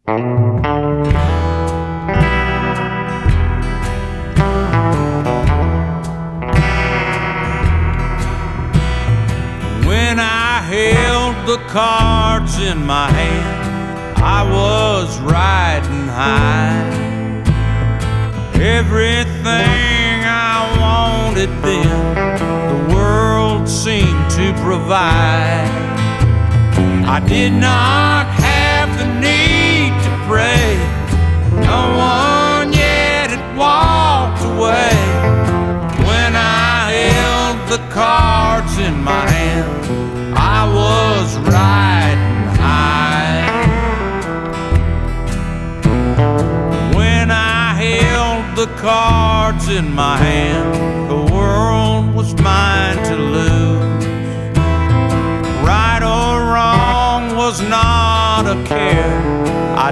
When I held the cards in my hand, I was riding high. Everything I wanted then, the world seemed to provide. I did not have the need to pray. No one yet had walked away. When I held the cards in my hand, I was riding high. When I held the cards in my hand, the world was mine to lose. Right or wrong was not a care.